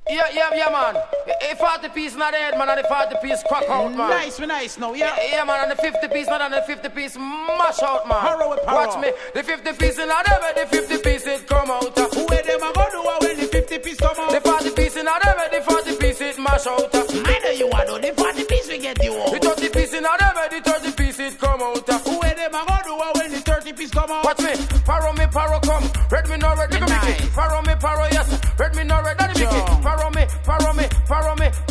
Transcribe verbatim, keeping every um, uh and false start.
Yeah, yeah, yeah, man. A forty piece not the head, man, and the forty piece crack out, man. Nice, nice, no, yeah. Yeah, yeah, man, and the fifty piece not and the fifty piece mash out, man. Power with power. Watch me, the fifty piece in them, the fifty piece it come out. Who are them a go do when the fifty piece come out? The forty piece in them, the forty piece it mash out. I know you want to, the forty piece we get you out. The thirty piece in them, the thirty piece it come out. Who are them a go do when the thirty piece come out? Watch me, paro me, paro come. Red me no red, look at me. Paro me, paro yes. Red me no red, daddy Mickey. Paro me, paro me, paro me,